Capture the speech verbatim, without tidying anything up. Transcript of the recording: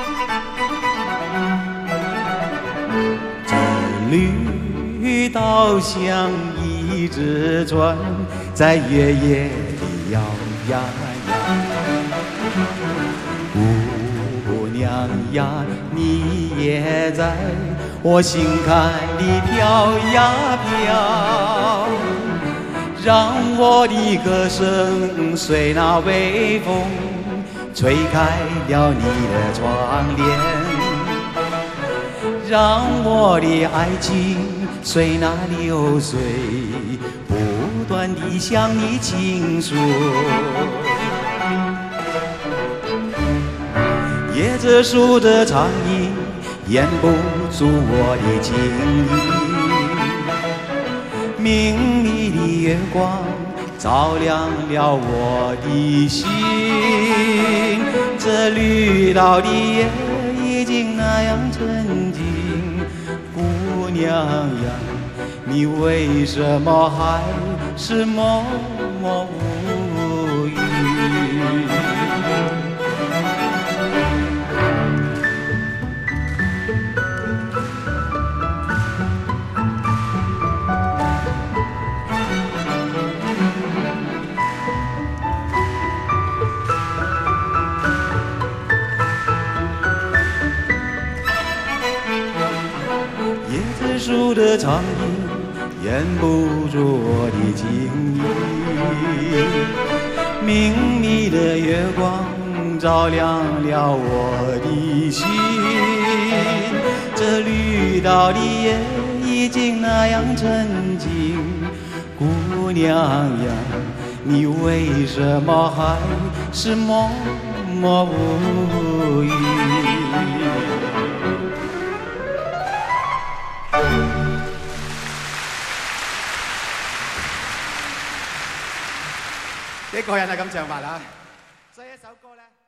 绿岛像一只船，在月夜里摇呀摇。姑娘呀，你也在我心坎里飘呀飘，让我的歌声随那微风吹开了你的窗帘。让我的爱情随那流水不断地向你倾诉，椰子树的长影掩不住我的情意，明媚的月光照亮了我的心，这绿岛的夜已经那样沉静。姑娘呀，你为什么还是默默无语？树的长影掩不住我的情意，明媚的月光照亮了我的心，这绿岛的夜已经那样沉静。姑娘呀，你为什么还是默默无语？ 幾個人係咁唱法啦，所以一首歌咧。